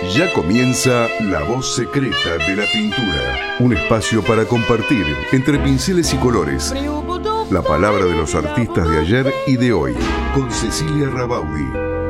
Ya comienza La Voz Secreta de la Pintura, un espacio para compartir entre pinceles y colores la palabra de los artistas de ayer y de hoy, con Cecilia Rabaudi.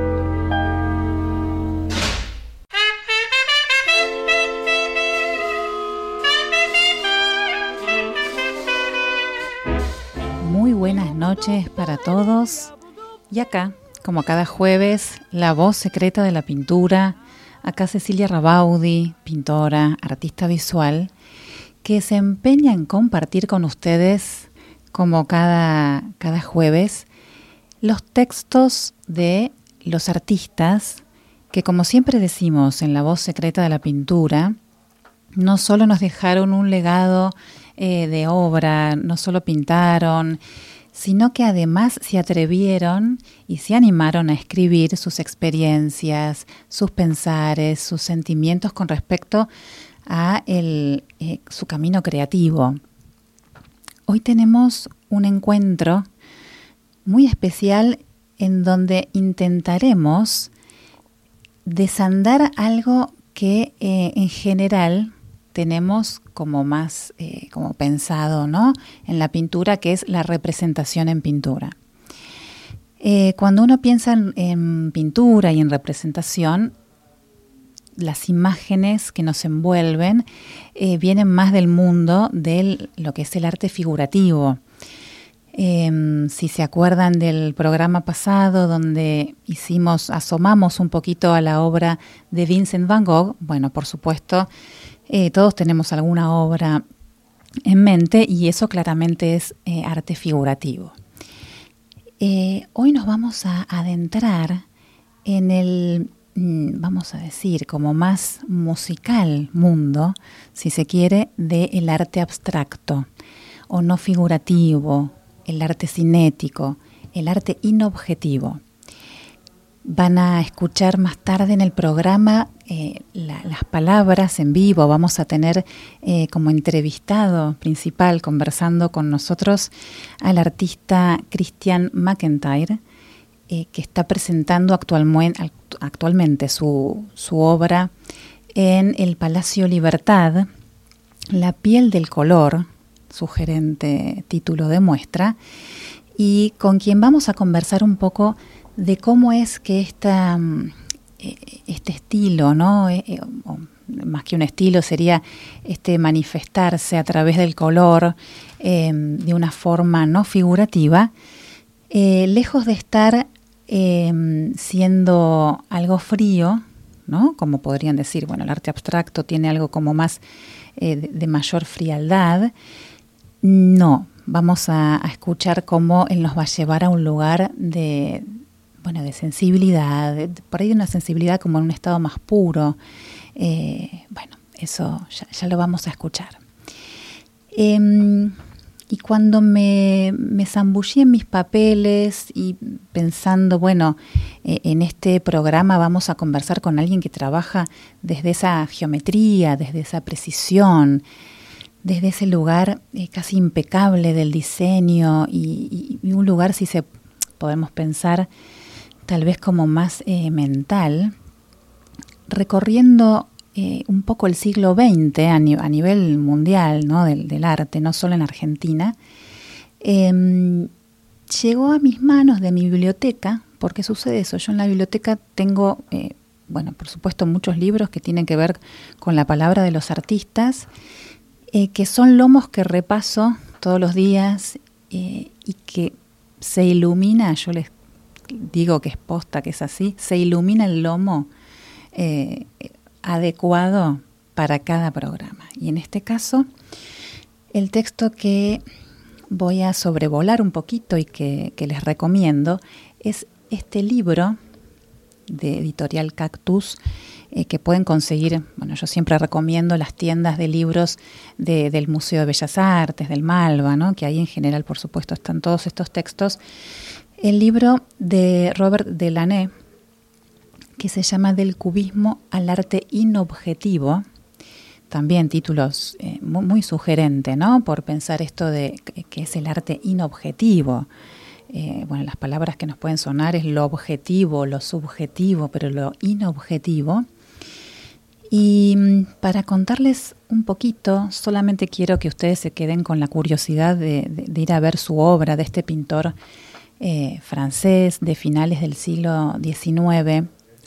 Muy buenas noches para todos. Y acá, como cada jueves, La Voz Secreta de la Pintura. Acá Cecilia Rabaudi, pintora, artista visual, que se empeña en compartir con ustedes, como cada jueves, los textos de los artistas que, como siempre decimos en La Voz Secreta de la Pintura, no solo nos dejaron un legado de obra, no solo pintaron, sino que además se atrevieron y se animaron a escribir sus experiencias, sus pensares, sus sentimientos con respecto a su camino creativo. Hoy tenemos un encuentro muy especial en donde intentaremos desandar algo que en general tenemos como más como pensado, ¿no?, en la pintura, que es la representación en pintura. Cuando uno piensa en pintura y en representación, las imágenes que nos envuelven vienen más del mundo de lo que es el arte figurativo. Si se acuerdan del programa pasado donde asomamos un poquito a la obra de Vincent Van Gogh, bueno, por supuesto, todos tenemos alguna obra en mente y eso claramente es arte figurativo. Hoy nos vamos a adentrar en el, vamos a decir, como más musical mundo, si se quiere, del arte abstracto o no figurativo, el arte cinético, el arte inobjetivo. Van a escuchar más tarde en el programa las palabras en vivo. Vamos a tener como entrevistado principal, conversando con nosotros, al artista Christian McIntyre, que está presentando actualmente su obra en el Palacio Libertad, La piel del color, sugerente título de muestra, y con quien vamos a conversar un poco de cómo es que este estilo, ¿no? O más que un estilo, sería manifestarse a través del color de una forma no figurativa, lejos de estar siendo algo frío, ¿no?, como podrían decir, bueno, el arte abstracto tiene algo como más de mayor frialdad. No, vamos a escuchar cómo él nos va a llevar a un lugar de sensibilidad, por ahí una sensibilidad como en un estado más puro. Bueno, eso ya lo vamos a escuchar. Y cuando me zambullí en mis papeles y pensando, en este programa vamos a conversar con alguien que trabaja desde esa geometría, desde esa precisión, desde ese lugar casi impecable del diseño y un lugar, podemos pensar, tal vez como más mental, recorriendo un poco el siglo XX a nivel mundial, ¿no?, del arte, no solo en Argentina, llegó a mis manos de mi biblioteca, porque sucede eso. Yo en la biblioteca tengo, por supuesto, muchos libros que tienen que ver con la palabra de los artistas, que son lomos que repaso todos los días y que se ilumina, yo les digo que es posta, que es así, se ilumina el lomo adecuado para cada programa. Y en este caso, el texto que voy a sobrevolar un poquito y que les recomiendo es este libro de Editorial Cactus, que pueden conseguir. Yo siempre recomiendo las tiendas de libros del Museo de Bellas Artes, del Malva, ¿no?, que ahí en general, por supuesto, están todos estos textos. El libro de Robert Delaunay, que se llama Del cubismo al arte inobjetivo, también títulos muy sugerente, ¿no?, por pensar esto de qué es el arte inobjetivo. Las palabras que nos pueden sonar es lo objetivo, lo subjetivo, pero lo inobjetivo Y para contarles un poquito, solamente quiero que ustedes se queden con la curiosidad de ir a ver su obra de este pintor francés de finales del siglo XIX.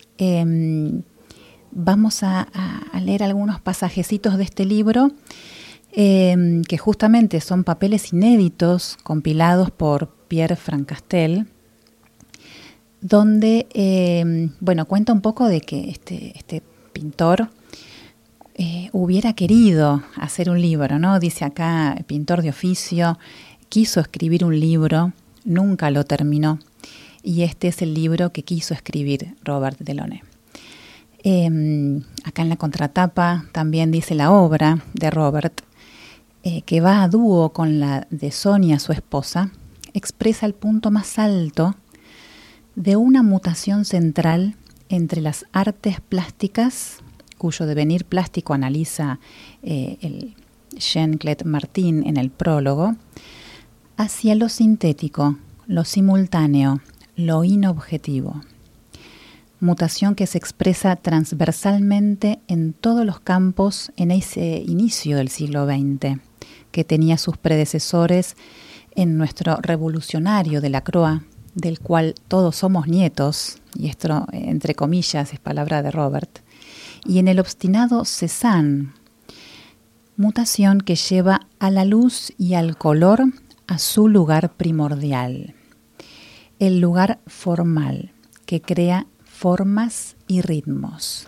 Vamos a leer algunos pasajecitos de este libro que justamente son papeles inéditos compilados por Pierre Francastel, donde cuenta un poco de que este pintor hubiera querido hacer un libro, ¿no? Dice acá, pintor de oficio, quiso escribir un libro, nunca lo terminó, y este es el libro que quiso escribir Robert Delaunay. Acá en la contratapa también dice la obra de Robert, que va a dúo con la de Sonia, su esposa, expresa el punto más alto de una mutación central entre las artes plásticas, cuyo devenir plástico analiza el Jean-Claude Martin en el prólogo, hacia lo sintético, lo simultáneo, lo inobjetivo. Mutación que se expresa transversalmente en todos los campos en ese inicio del siglo XX, que tenía sus predecesores en nuestro revolucionario Delacroix, del cual todos somos nietos, y esto entre comillas es palabra de Robert, y en el obstinado Cézanne, mutación que lleva a la luz y al color a su lugar primordial, el lugar formal que crea formas y ritmos.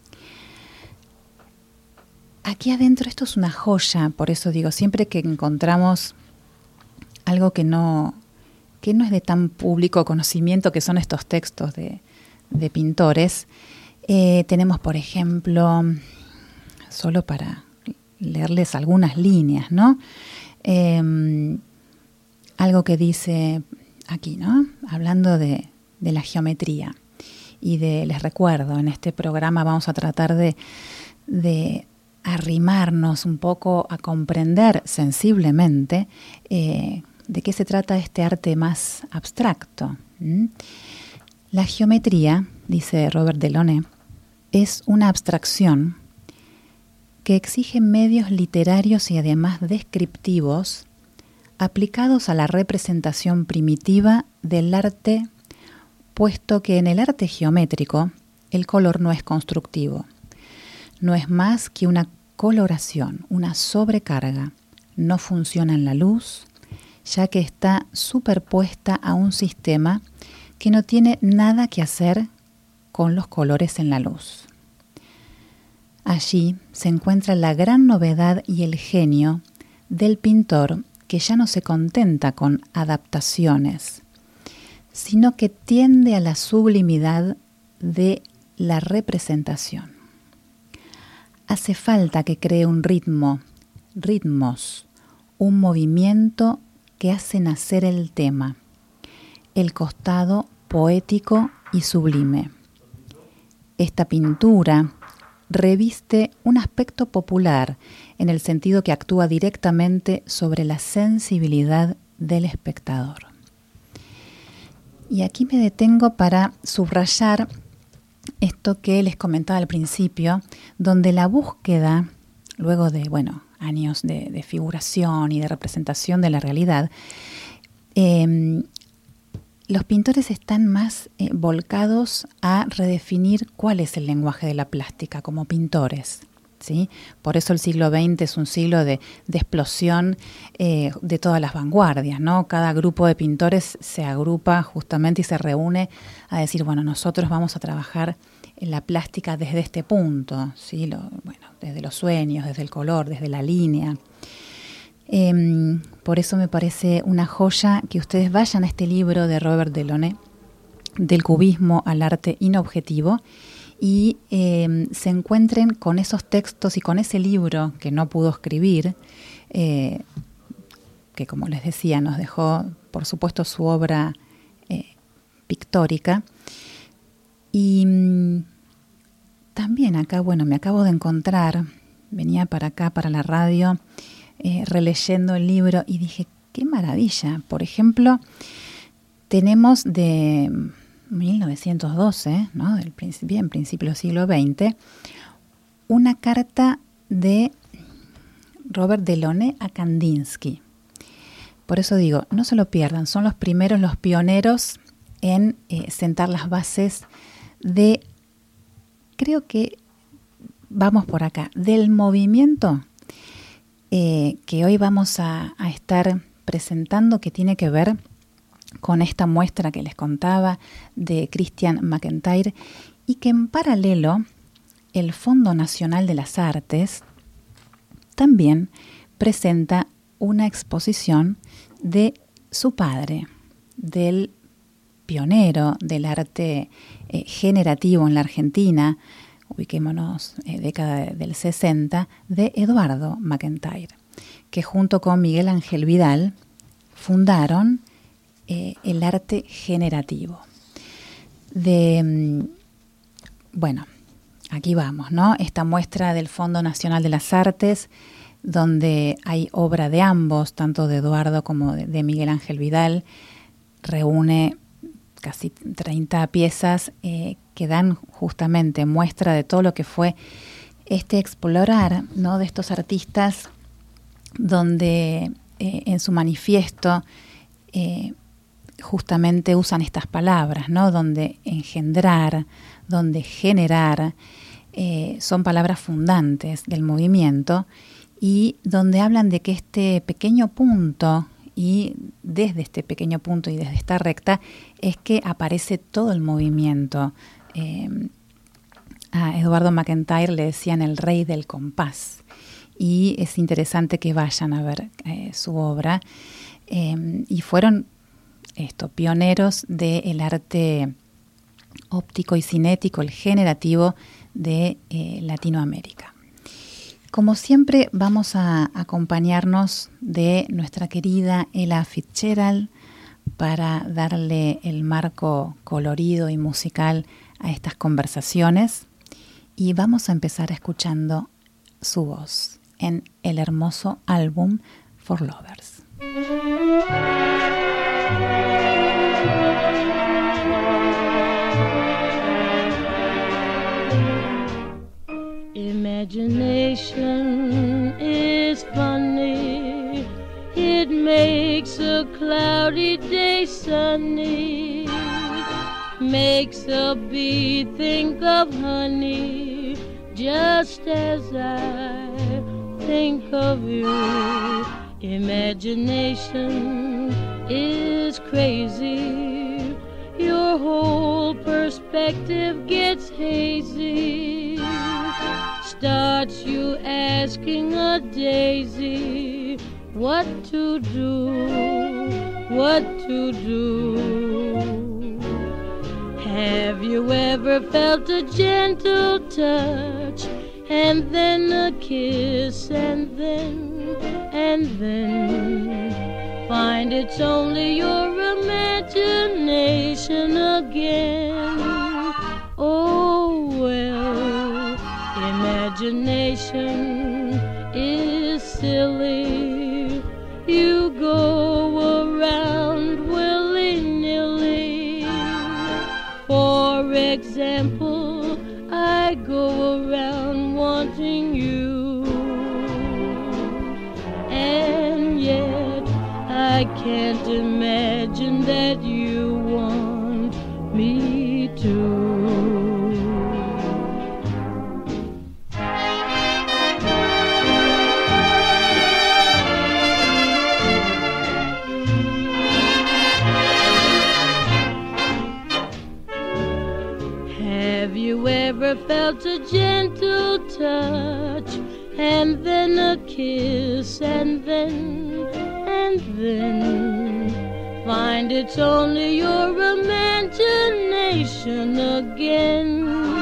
Aquí adentro esto es una joya, por eso digo, siempre que encontramos algo que no es de tan público conocimiento, que son estos textos de pintores, tenemos, por ejemplo, solo para leerles algunas líneas, ¿no? Algo que dice aquí, ¿no? Hablando de la geometría y les recuerdo, en este programa vamos a tratar de arrimarnos un poco a comprender sensiblemente de qué se trata este arte más abstracto. La geometría, dice Robert Delaunay, es una abstracción que exige medios literarios y además descriptivos aplicados a la representación primitiva del arte, puesto que en el arte geométrico el color no es constructivo, no es más que una coloración, una sobrecarga, no funciona en la luz, ya que está superpuesta a un sistema que no tiene nada que hacer con los colores en la luz. Allí se encuentra la gran novedad y el genio del pintor, que ya no se contenta con adaptaciones, sino que tiende a la sublimidad de la representación. Hace falta que cree un ritmos, un movimiento que hace nacer el tema, el costado poético y sublime. Esta pintura reviste un aspecto popular en el sentido que actúa directamente sobre la sensibilidad del espectador. Y aquí me detengo para subrayar esto que les comentaba al principio, donde la búsqueda, luego de años de figuración y de representación de la realidad, los pintores están más volcados a redefinir cuál es el lenguaje de la plástica como pintores, ¿sí? Por eso el siglo XX es un siglo de explosión de todas las vanguardias, ¿no? Cada grupo de pintores se agrupa justamente y se reúne a decir, nosotros vamos a trabajar en la plástica desde este punto, ¿sí? Desde los sueños, desde el color, desde la línea. Por eso me parece una joya que ustedes vayan a este libro de Robert Delaunay, Del cubismo al arte inobjetivo, y se encuentren con esos textos y con ese libro que no pudo escribir, que como les decía nos dejó por supuesto su obra pictórica. Y también acá, me acabo de encontrar, venía para acá, para la radio, releyendo el libro y dije, qué maravilla. Por ejemplo, tenemos de 1912, ¿no? Principio del siglo XX, una carta de Robert Delaunay a Kandinsky. Por eso digo, no se lo pierdan, son los primeros, los pioneros en sentar las bases de, creo que vamos por acá, del movimiento que hoy vamos a estar presentando, que tiene que ver con esta muestra que les contaba de Christian McIntyre, y que en paralelo el Fondo Nacional de las Artes también presenta una exposición de su padre, del pionero del arte generativo en la Argentina, ubiquémonos, década del 60, de Eduardo McIntyre, que junto con Miguel Ángel Vidal fundaron el arte generativo. Bueno, aquí vamos, ¿no? Esta muestra del Fondo Nacional de las Artes, donde hay obra de ambos, tanto de Eduardo como de Miguel Ángel Vidal, reúne casi 30 piezas que dan justamente muestra de todo lo que fue este explorar, ¿no?, de estos artistas, donde en su manifiesto justamente usan estas palabras, ¿no?, donde engendrar, donde generar, son palabras fundantes del movimiento, y donde hablan de que este pequeño punto, y desde este pequeño punto y desde esta recta, es que aparece todo el movimiento. A Eduardo McIntyre le decían el rey del compás, y es interesante que vayan a ver su obra. Y fueron pioneros del arte óptico y cinético, el generativo de Latinoamérica. Como siempre, vamos a acompañarnos de nuestra querida Ella Fitzgerald para darle el marco colorido y musical a estas conversaciones, y vamos a empezar escuchando su voz en el hermoso álbum For Lovers. Imagination is funny. It makes a cloudy day sunny. Makes a bee think of honey, just as I think of you. Imagination is crazy. Your whole perspective gets hazy. Starts you asking a daisy what to do, what to do. Have you ever felt a gentle touch, and then a kiss, and then find it's only your imagination again? Oh well, imagination is silly. You go around willy-nilly. For example, I go around wanting you, and yet I can't imagine that you want me to. Ever felt a gentle touch, and then a kiss, and then find it's only your imagination again?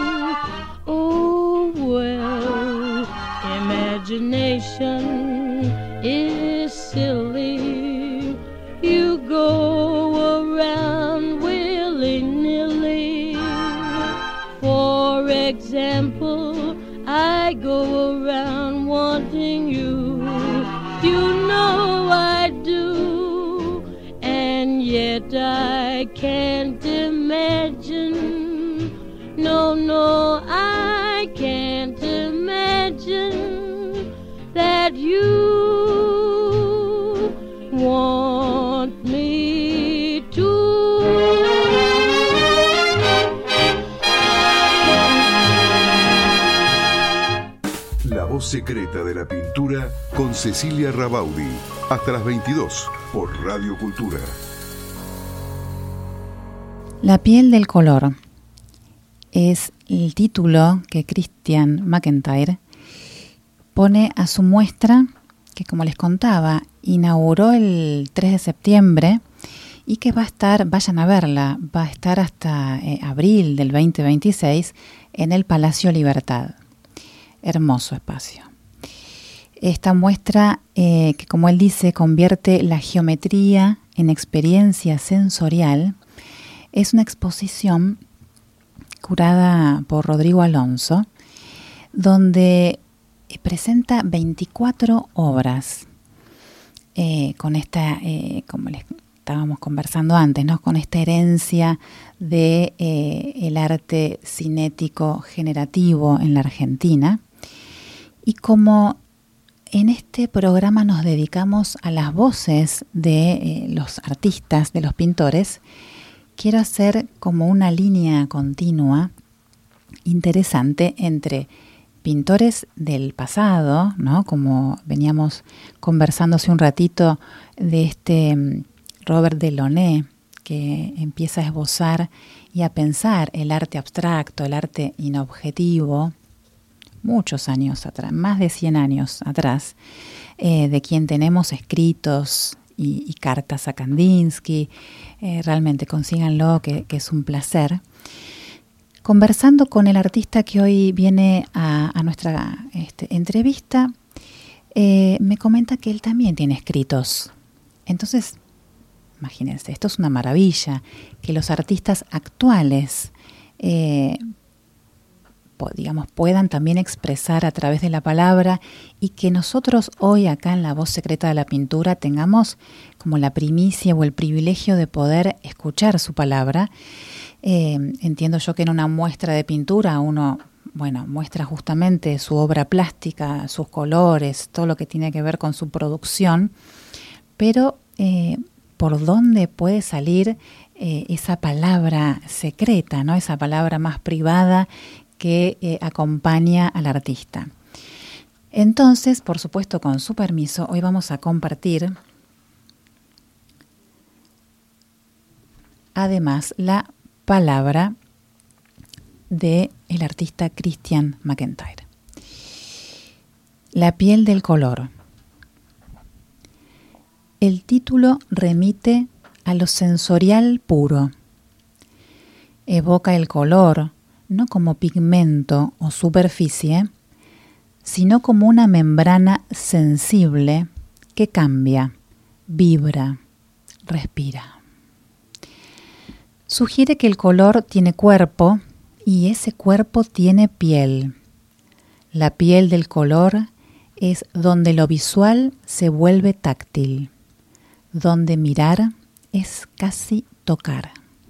Oh well, imagination is silly. You go around willy-nilly. For example, I go around wanting you. You know I do, and yet I can't imagine. No, I can't imagine you want me to. La voz secreta de la pintura con Cecilia Rabaudi. Hasta las 22 por Radio Cultura. La piel del color es el título que Christian McIntyre pone a su muestra que, como les contaba, inauguró el 3 de septiembre y que va a estar, vayan a verla, va a estar hasta abril del 2026 en el Palacio Libertad. Hermoso espacio. Esta muestra, que como él dice, convierte la geometría en experiencia sensorial, es una exposición curada por Rodrigo Alonso, donde presenta 24 obras con esta, como les estábamos conversando antes, ¿no? Con esta herencia de el arte cinético generativo en la Argentina. Y como en este programa nos dedicamos a las voces de los artistas, de los pintores, quiero hacer como una línea continua interesante entre pintores del pasado, ¿no? Como veníamos conversando hace un ratito de este Robert Delaunay, que empieza a esbozar y a pensar el arte abstracto, el arte inobjetivo, muchos años atrás, más de 100 años atrás, de quien tenemos escritos y cartas a Kandinsky. Realmente consíganlo, que es un placer. Conversando con el artista que hoy viene a nuestra entrevista, me comenta que él también tiene escritos. Entonces, imagínense, esto es una maravilla, que los artistas actuales puedan también expresar a través de la palabra, y que nosotros hoy acá en La Voz Secreta de la Pintura tengamos como la primicia o el privilegio de poder escuchar su palabra. Entiendo yo que en una muestra de pintura uno, muestra justamente su obra plástica, sus colores, todo lo que tiene que ver con su producción, pero por dónde puede salir esa palabra secreta, ¿no? Esa palabra más privada que acompaña al artista. Entonces, por supuesto, con su permiso, hoy vamos a compartir además la palabra del artista Christian McIntyre. La piel del color. El título remite a lo sensorial puro. Evoca el color no como pigmento o superficie, sino como una membrana sensible que cambia, vibra, respira. Sugiere que el color tiene cuerpo y ese cuerpo tiene piel. La piel del color es donde lo visual se vuelve táctil, donde mirar es casi tocar.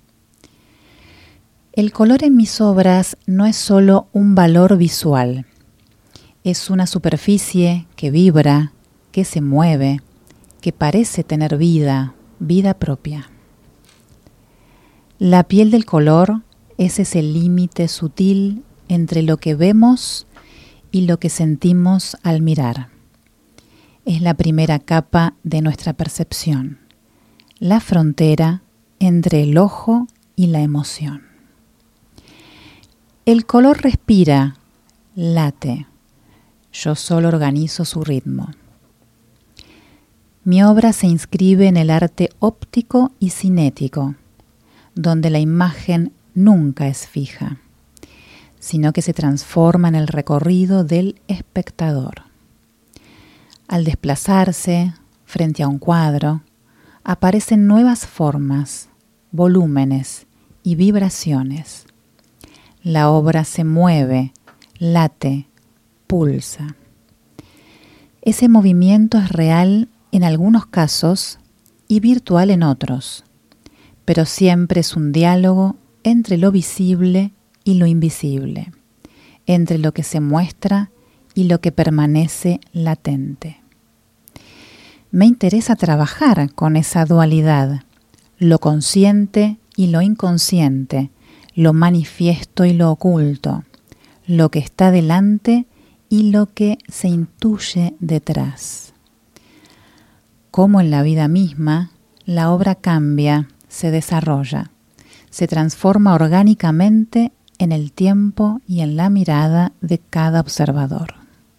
El color en mis obras no es solo un valor visual, es una superficie que vibra, que se mueve, que parece tener vida propia. La piel del color es ese límite sutil entre lo que vemos y lo que sentimos al mirar. Es la primera capa de nuestra percepción, la frontera entre el ojo y la emoción. El color respira, late. Yo solo organizo su ritmo. Mi obra se inscribe en el arte óptico y cinético, donde la imagen nunca es fija, sino que se transforma en el recorrido del espectador. Al desplazarse frente a un cuadro, aparecen nuevas formas, volúmenes y vibraciones. La obra se mueve, late, pulsa. Ese movimiento es real en algunos casos y virtual en otros, pero siempre es un diálogo entre lo visible y lo invisible, entre lo que se muestra y lo que permanece latente. Me interesa trabajar con esa dualidad, lo consciente y lo inconsciente, lo manifiesto y lo oculto, lo que está delante y lo que se intuye detrás. Como en la vida misma, la obra cambia, se desarrolla, se transforma orgánicamente en el tiempo y en la mirada de cada observador.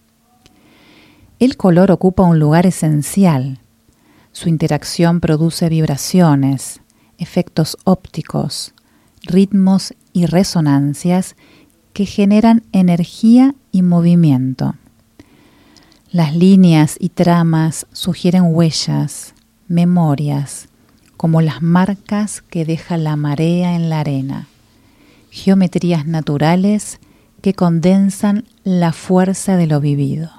El color ocupa un lugar esencial. Su interacción produce vibraciones, efectos ópticos, ritmos y resonancias que generan energía y movimiento. Las líneas y tramas sugieren huellas, memorias, como las marcas que deja la marea en la arena, geometrías naturales que condensan la fuerza de lo vivido.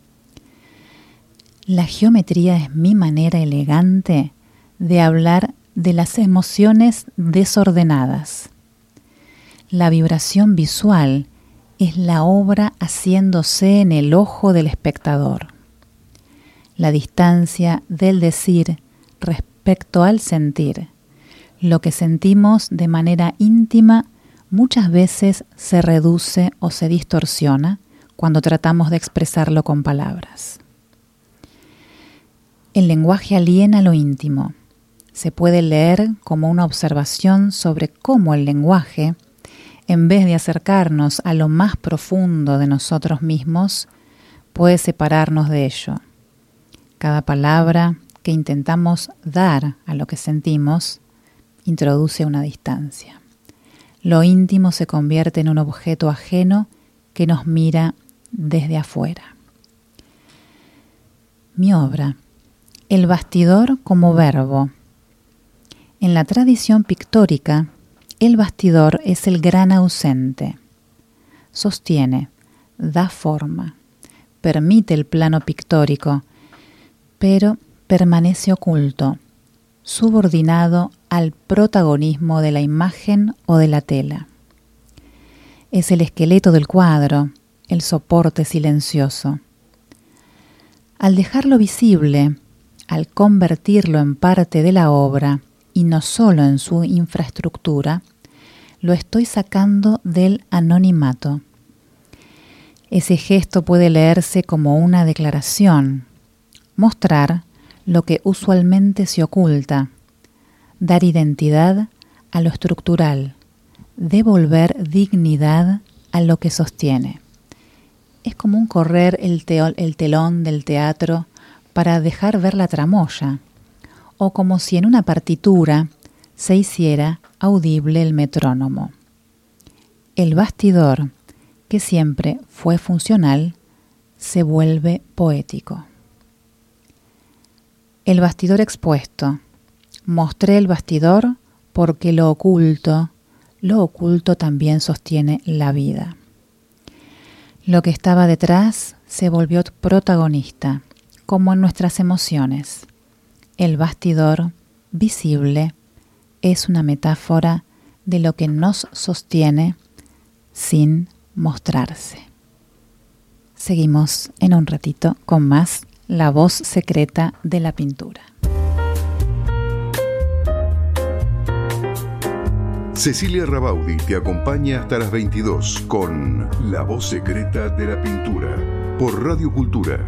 La geometría es mi manera elegante de hablar de las emociones desordenadas. La vibración visual es la obra haciéndose en el ojo del espectador. La distancia del decir respecto al sentir. Lo que sentimos de manera íntima muchas veces se reduce o se distorsiona cuando tratamos de expresarlo con palabras. El lenguaje aliena lo íntimo. Se puede leer como una observación sobre cómo el lenguaje, en vez de acercarnos a lo más profundo de nosotros mismos, puede separarnos de ello. Cada palabra que intentamos dar a lo que sentimos introduce una distancia. Lo íntimo se convierte en un objeto ajeno que nos mira desde afuera. Mi obra, el bastidor como verbo. En la tradición pictórica, el bastidor es el gran ausente. Sostiene, da forma, permite el plano pictórico, pero permanece oculto, subordinado al protagonismo de la imagen o de la tela. Es el esqueleto del cuadro, el soporte silencioso. Al dejarlo visible, al convertirlo en parte de la obra y no solo en su infraestructura, lo estoy sacando del anonimato. Ese gesto puede leerse como una declaración, mostrar lo que usualmente se oculta, dar identidad a lo estructural, devolver dignidad a lo que sostiene. Es como un correr el telón del teatro para dejar ver la tramoya, o como si en una partitura se hiciera audible el metrónomo. El bastidor, que siempre fue funcional, se vuelve poético. El bastidor expuesto. Mostré el bastidor porque lo oculto también sostiene la vida. Lo que estaba detrás se volvió protagonista, como en nuestras emociones. El bastidor, visible, es una metáfora de lo que nos sostiene sin mostrarse. Seguimos en un ratito con más La voz secreta de la pintura. Cecilia Rabaudi te acompaña hasta las 22 con La voz secreta de la pintura por Radio Cultura.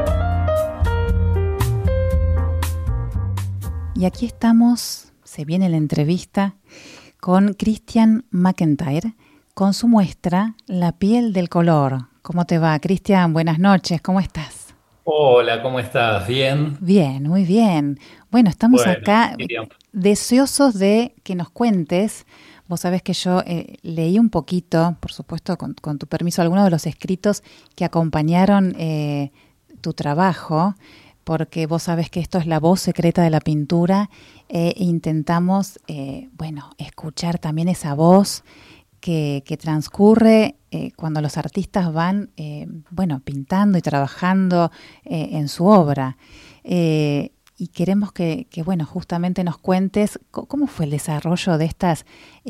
Y aquí estamos, se viene la entrevista con Christian McIntyre con su muestra La piel del color. ¿Cómo te va, Christian? Buenas noches, ¿cómo estás? Hola, ¿cómo estás? ¿Bien? Bien, muy bien. Bueno, estamos acá Miriam. deseosos de que nos cuentes. Vos sabés que yo leí un poquito, por supuesto, con tu permiso, algunos de los escritos que acompañaron tu trabajo, porque vos sabés que esto es la voz secreta de la pintura e intentamos, escuchar también esa voz que transcurre cuando los artistas van, pintando y trabajando en su obra. Y y queremos que, bueno, justamente nos cuentes cómo fue el desarrollo de estas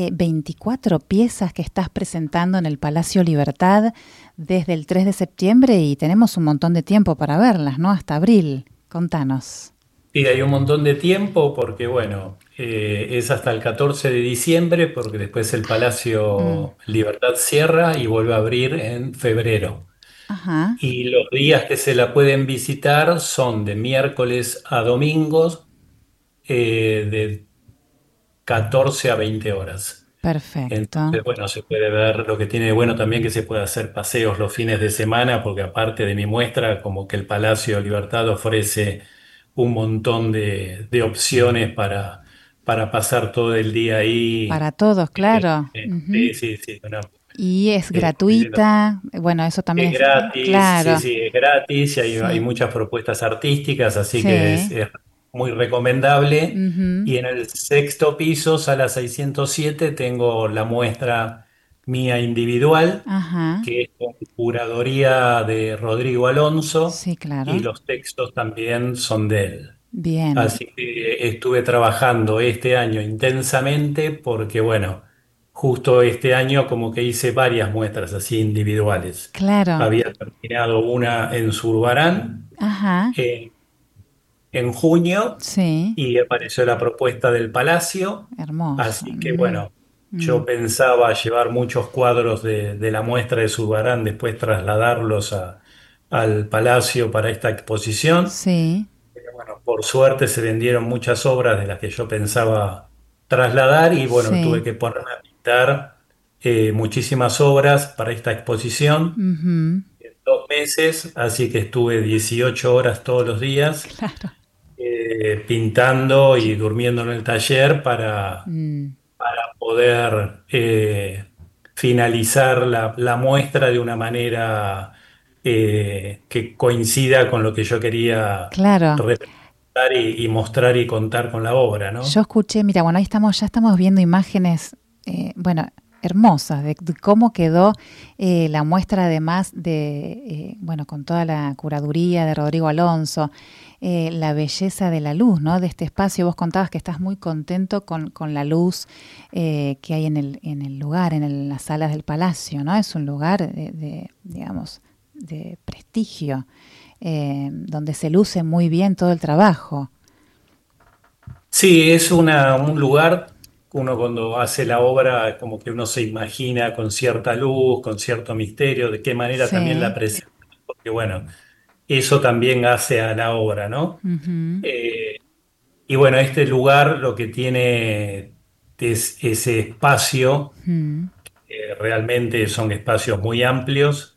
24 piezas que estás presentando en el Palacio Libertad desde el 3 de septiembre y tenemos un montón de tiempo para verlas, ¿no? Hasta abril. Contanos. Sí, hay un montón de tiempo porque, bueno, es hasta el 14 de diciembre porque después el Mm, Palacio Libertad cierra y vuelve a abrir en febrero. ajá, Y los días que se la pueden visitar son de miércoles a domingos, de 14 a 20 horas. perfecto. Entonces, bueno, se puede ver lo que tiene de bueno también que se puede hacer paseos los fines de semana, porque aparte de mi muestra, como que el Palacio Libertad ofrece un montón de opciones para pasar todo el día ahí. Para todos, claro. Ujú. Sí, sí, sí, Y es muy lindo. gratuita. Bueno, eso también Es es gratis, sí, claro. sí, es gratis y hay Sí, muchas propuestas artísticas, así que sí. es muy recomendable. Ujú. Y en el sexto piso, sala 607, tengo la muestra mía individual, Ajá. que es con curaduría de Rodrigo Alonso, Sí, y claro. los textos también son de él. Bien. Así que estuve trabajando este año intensamente porque, bueno, justo este año como que hice varias muestras así individuales. Claro. Había terminado una en Zurbarán Ajá. eh, en junio Sí. y apareció la propuesta del Palacio. Hermoso. Así que, bueno, Mm. yo pensaba llevar muchos cuadros de la muestra de Zurbarán, después trasladarlos al Palacio para esta exposición. Sí. Pero bueno, por suerte se vendieron muchas obras de las que yo pensaba trasladar y bueno, tuve Sí. que ponerme a pintar muchísimas obras para esta exposición Ujú. en 2 meses, así que estuve 18 horas todos los días Claro. pintando y durmiendo en el taller Mm. para poder finalizar la muestra de una manera que coincida con lo que yo quería Claro. representar y mostrar y contar con la obra, Yo ¿no? escuché, mira, bueno, ahí estamos, ya estamos viendo imágenes, bueno, hermosas de cómo quedó la muestra, además de, bueno, con toda la curaduría de Rodrigo Alonso, la belleza de la luz, ¿no? De este espacio. Vos contabas que estás muy contento con la luz que hay en el lugar, las salas del palacio, ¿no? Es un lugar digamos, de prestigio, donde se luce muy bien todo el trabajo. Sí, es un lugar, uno cuando hace la obra, como que uno se imagina con cierta luz, con cierto misterio, de qué manera también la Sí. presenta, porque bueno, eso también hace a la obra, ¿no? Ujú. Eh, y bueno, este lugar lo que tiene es ese espacio, Mm. realmente son espacios muy amplios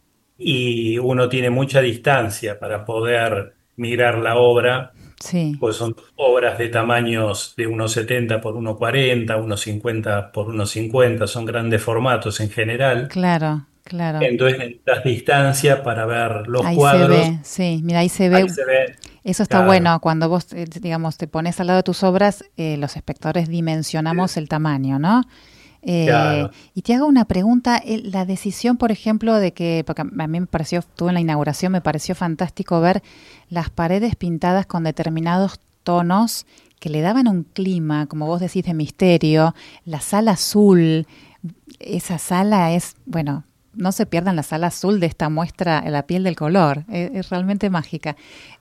y uno tiene mucha distancia para poder mirar la obra, Sí, pues son obras de tamaños de 1,70 por 1,40, 1,50 por 1,50, son grandes formatos en general. claro, claro. Entonces necesitas distancia para ver los Ahí se cuadros. ve, sí, mira, ahí se ve. Ahí se ve, Eso está claro. bueno cuando vos, digamos, te pones al lado de tus obras, los espectadores dimensionamos el tamaño, ¿no? Claro. Y te hago una pregunta, la decisión, por ejemplo, de que, porque a mí me pareció, estuve en la inauguración, me pareció fantástico ver las paredes pintadas con determinados tonos que le daban un clima, como vos decís, de misterio, la sala azul, esa sala es, bueno, no se pierdan la sala azul de esta muestra, La piel del color, es realmente mágica.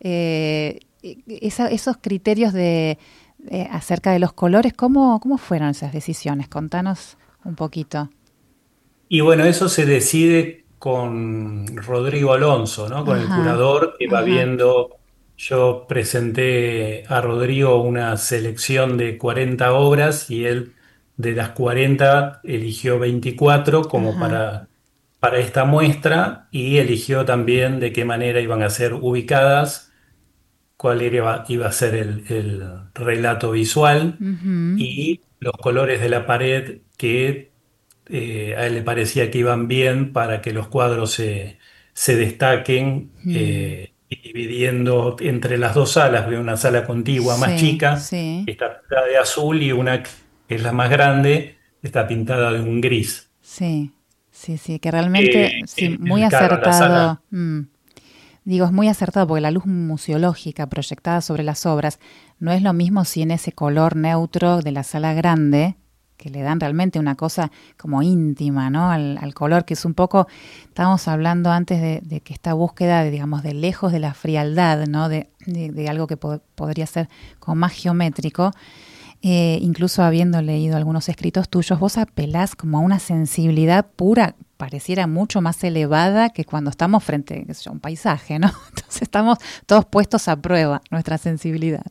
Esos criterios acerca de los colores, ¿cómo fueron esas decisiones? Contanos un poquito. Y bueno, eso se decide con Rodrigo Alonso, ¿no? Con el Ajá, curador que va ajá, viendo. Yo presenté a Rodrigo una selección de 40 obras y él de las 40 eligió 24 como ajá. para esta muestra y eligió también de qué manera iban a ser ubicadas, iba a ser el relato visual Ujú. y los colores de la pared que a él le parecía que iban bien para que los cuadros se destaquen, Mm. y dividiendo entre las dos salas. Veo una sala contigua más Sí, chica, sí, que está pintada de azul, y una que es la más grande, está pintada de un gris. sí, sí, sí, que realmente, sí, muy Claro, la sala. acertado. Digo, es muy acertado porque la luz museológica proyectada sobre las obras no es lo mismo si en ese color neutro de la sala grande, que le dan realmente una cosa como íntima, ¿no? Al color, que es un poco, estábamos hablando antes de que esta búsqueda, digamos, de lejos de la frialdad, ¿no? De algo que podría ser como más geométrico. Incluso habiendo leído algunos escritos tuyos, vos apelás como a una sensibilidad pura, pareciera mucho más elevada que cuando estamos frente a un paisaje, ¿no? Entonces estamos todos puestos a prueba, nuestra sensibilidad.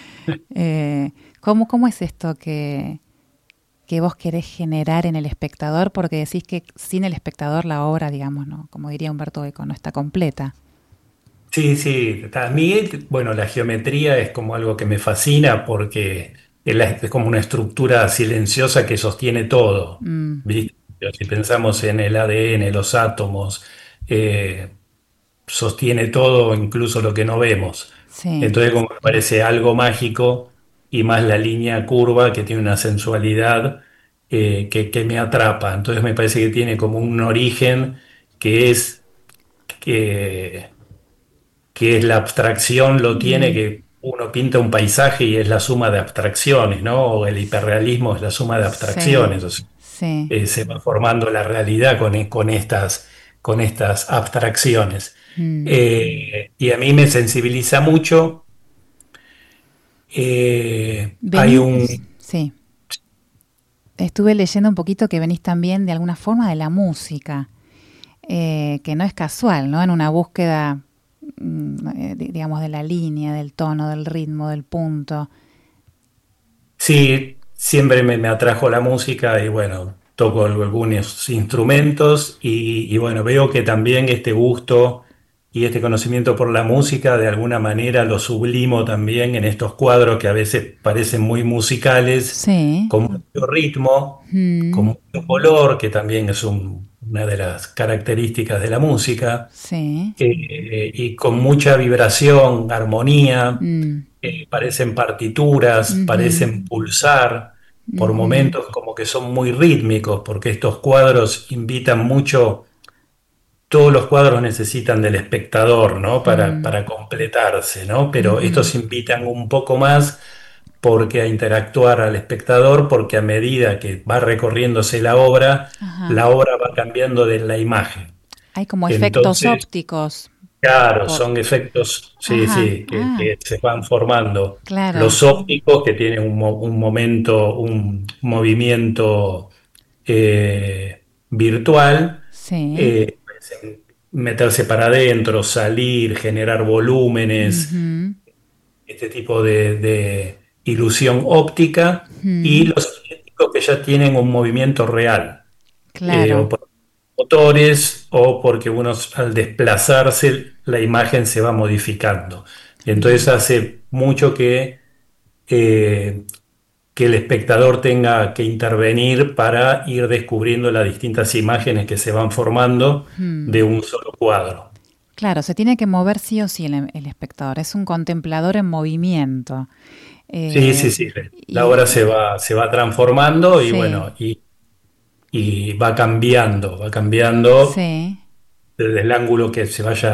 ¿Cómo es esto que vos querés generar en el espectador? Porque decís que sin el espectador la obra, digamos, no, como diría Humberto Eco, no está completa. Sí, sí. A mí, bueno, la geometría es como algo que me fascina porque es como una estructura silenciosa que sostiene todo, Mm, ¿viste? Si pensamos en el ADN, los átomos, eh, sostiene todo, incluso lo que no vemos. sí. Entonces, como me parece algo mágico y más la línea curva que tiene una sensualidad que me atrapa. Entonces, me parece que tiene como un origen que es que, que es la abstracción, lo tiene Mm, que uno pinta un paisaje y es la suma de abstracciones, ¿no? O el hiperrealismo es la suma de sí, abstracciones. O sea, sí. se va formando la realidad con estas abstracciones. Mm. Y a mí me sensibiliza mucho. Hay un... Sí. Estuve leyendo un poquito que venís también de alguna forma de la música, que no es casual, ¿no? En una búsqueda, digamos, de la línea, del tono, del ritmo, del punto. Sí, siempre me atrajo la música y bueno, toco algunos instrumentos y bueno, veo que también este gusto y este conocimiento por la música de alguna manera lo sublimo también en estos cuadros que a veces parecen muy musicales, Sí. con mucho ritmo, con Mm, mucho color, que también es una de las características de la música, sí. y con mucha vibración, armonía. Mm, Parecen partituras, ujú, parecen pulsar, por ujú, momentos como que son muy rítmicos, porque estos cuadros invitan mucho, todos los cuadros necesitan del espectador, ¿no? mm, Para completarse, ¿no? Pero ujú. estos invitan un poco más porque a interactuar al espectador, porque a medida que va recorriéndose Ajá. la obra va cambiando de la imagen. Hay como efectos Entonces, ópticos. claro, Por... son efectos, sí, Ajá. sí, Ah, que se van formando. claro. Los ópticos que tienen un momento, un movimiento virtual, Sí. pueden meterse para adentro, salir, generar volúmenes, Ujú, este tipo de ilusión óptica, y ujú. los cinéticos que ya tienen un movimiento real, o Claro. por motores o porque uno al desplazarse la imagen se va modificando. Y entonces Mm, hace mucho eh, que el espectador tenga que intervenir para ir descubriendo las distintas imágenes que se van formando mm. de un solo cuadro. Claro, se tiene que mover sí o sí el espectador. Es un contemplador en movimiento. Sí, Eh, sí, sí. La obra y se va transformando y sí, bueno, y va cambiando sí. desde el ángulo que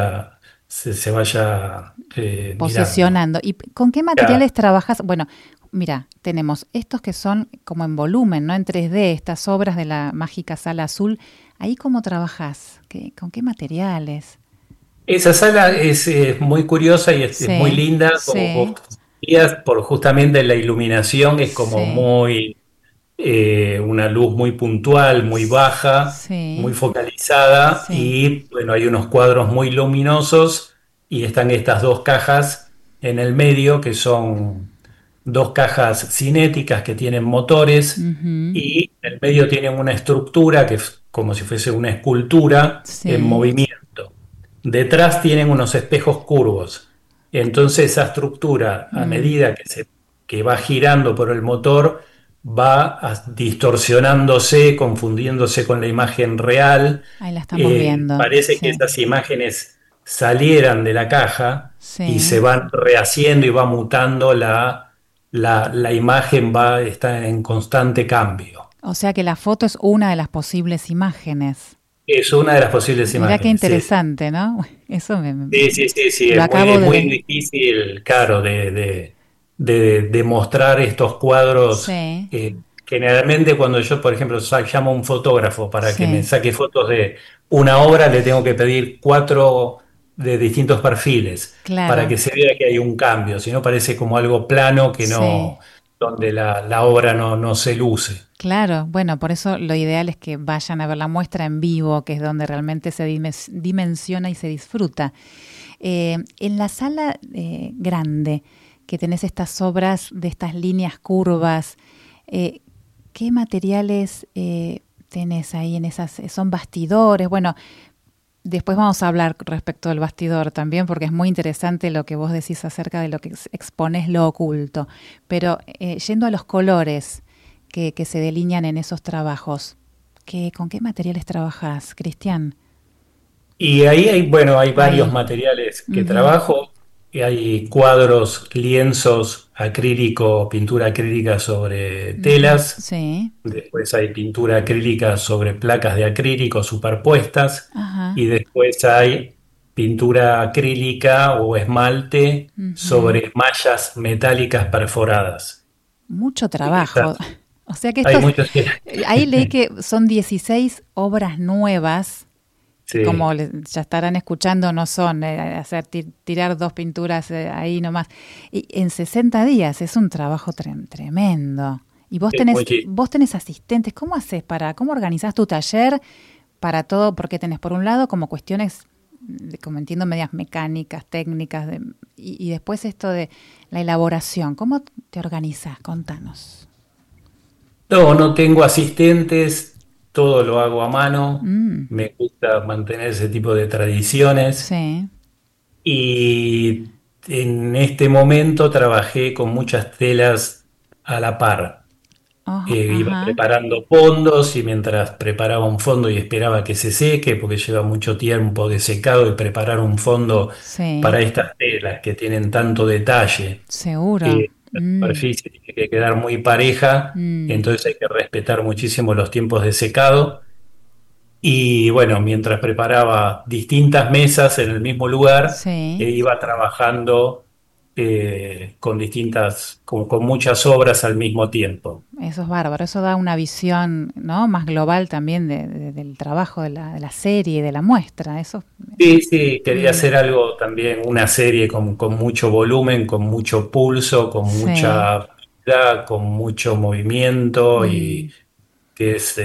se vaya mirando. Posicionando. ¿Y con qué Ya. materiales trabajas? Bueno, mira, tenemos estos que son como en volumen, ¿no? En 3D, estas obras de la mágica sala azul. ¿Ahí cómo trabajas? ¿Con qué materiales? Esa sala es muy curiosa y es muy Sí, linda, como vos sí, decías, por justamente la iluminación es como sí, muy, una luz muy puntual, muy baja, muy sí, focalizada sí. y bueno, hay unos cuadros muy luminosos y están estas dos cajas en el medio que son dos cajas cinéticas que tienen motores Ujú, y en el medio tienen una estructura que es como si fuese una escultura en sí. movimiento. Detrás tienen unos espejos curvos. Entonces esa estructura, a Mm, medida que va girando por el motor, va distorsionándose, confundiéndose con la imagen real. ahí la estamos viendo. Parece que Sí, esas imágenes salieran de la caja y se sí. van rehaciendo y va mutando la imagen, está en constante cambio. O sea que la foto es una de las posibles imágenes. Es una de las posibles Mirá qué imágenes, sí. interesante, ¿no? Eso Sí, sí, sí, sí, lo acabo es muy de... difícil, claro, de mostrar estos cuadros. Sí, Generalmente cuando yo, por ejemplo, llamo a un fotógrafo para que me sí, saque fotos de una obra, le tengo que pedir cuatro de distintos perfiles para claro, que se vea que hay un cambio, si no parece como algo plano que sí. no, donde la obra no se luce. Claro, bueno, por eso lo ideal es que vayan a ver la muestra en vivo, que es donde realmente se dimensiona y se disfruta. En la sala grande, que tenés estas obras de estas líneas curvas, eh, ¿qué materiales tenés ahí en esas? ¿Son bastidores? Bueno, después vamos a hablar respecto del bastidor también, porque es muy interesante lo que vos decís acerca de lo que expones lo oculto. Pero yendo a los colores que se delinean en esos trabajos, ¿con qué materiales trabajás, Cristian? Y ahí hay, bueno, hay varios Ahí. materiales que Ujú, trabajo. Y hay cuadros, lienzos, acrílico, pintura acrílica sobre ujú, telas. sí. Después hay pintura acrílica sobre placas de acrílico superpuestas. Ajá. Y después hay pintura acrílica o esmalte Ujú. sobre mallas metálicas perforadas. Mucho trabajo. Esas- O sea que hay estos, muchos. ahí leí que son 16 obras nuevas que Sí, como ya estarán escuchando, no son hacer tirar dos pinturas ahí nomás. Y en 60 días es un trabajo tremendo. Y es muy. vos tenés asistentes. ¿Cómo haces cómo organizás tu taller para todo? Porque tenés por un lado como cuestiones, como entiendo, medias mecánicas, técnicas, y después esto de la elaboración. ¿Cómo te organizás? Contanos. No, no tengo asistentes, todo lo hago a mano, Mm, me gusta mantener ese tipo de tradiciones sí. y en este momento trabajé con muchas telas a la par. Iba Ajá. preparando fondos y mientras preparaba un fondo y esperaba que se seque, porque lleva mucho tiempo de secado y preparar un fondo Sí. para estas telas que tienen tanto detalle. Seguro. La superficie tiene que quedar muy pareja, entonces hay que respetar muchísimo los tiempos de secado. Y bueno, mientras preparaba distintas mesas en el mismo lugar, Sí. iba trabajando con muchas obras al mismo tiempo. Eso es bárbaro, eso da una visión, ¿no?, más global también del trabajo de la serie, de la muestra, eso. Sí, sí, quería Mm, hacer algo también, una serie con mucho volumen, con mucho pulso, con sí, mucha vida, con mucho movimiento y mm, que es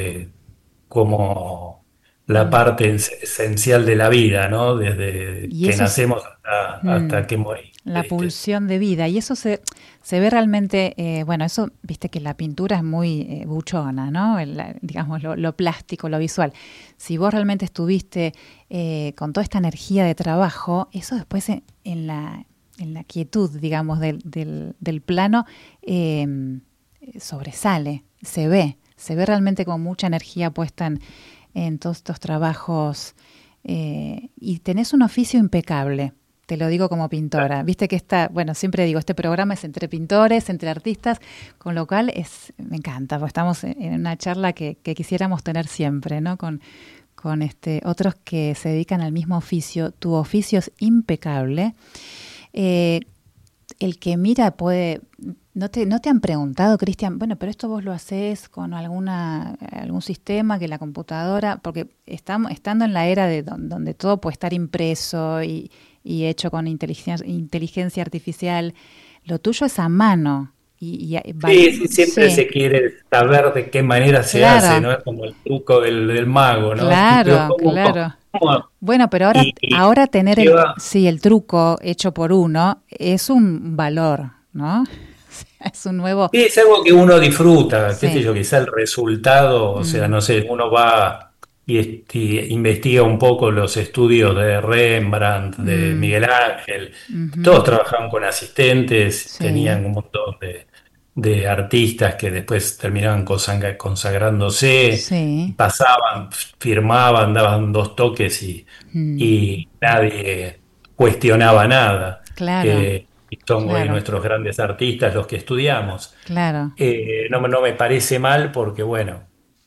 como la mm. parte esencial de la vida, ¿no? Desde Y que eso es nacemos hasta que morimos. la ¿Viste? pulsión de vida, y eso se ve realmente, bueno, eso, viste que la pintura es muy buchona, ¿no? Digamos, lo plástico, lo visual. Si vos realmente estuviste con toda esta energía de trabajo, eso después en la quietud, digamos, del plano, eh, sobresale, se ve realmente con mucha energía puesta en todos estos trabajos y tenés un oficio impecable. Te lo digo como pintora. Viste que bueno, siempre digo, este programa es entre pintores, entre artistas, con lo cual me encanta, porque estamos en una charla que quisiéramos tener siempre, ¿no? Con otros que se dedican al mismo oficio. Tu oficio es impecable. Eh, el que mira puede... no te han preguntado, Cristian, bueno, pero esto vos lo haces con algún sistema que la computadora, porque estando en la era donde todo puede estar impreso y hecho con inteligencia artificial, lo tuyo es a mano. Sí, sí, siempre Sí, se quiere saber de qué manera se hace, claro, ¿no? Es como el truco del mago, ¿no? Pero claro, ¿cómo? claro. ¿Cómo? Bueno, pero Y ahora tener lleva. sí, el truco hecho por uno es un valor, ¿no? Es un nuevo, Sí, es algo que uno disfruta, qué sé sí, yo, quizá el resultado, o sea, mm, no sé, uno va y investiga un poco los estudios de Rembrandt, de mm, Miguel Ángel, ujú, todos trabajaban con asistentes, sí, tenían un montón de artistas que después terminaban consagrándose, y sí, pasaban, firmaban, daban dos toques mm, y nadie cuestionaba nada. claro, Y son hoy claro, nuestros grandes artistas los que estudiamos. claro, No me parece mal porque, bueno,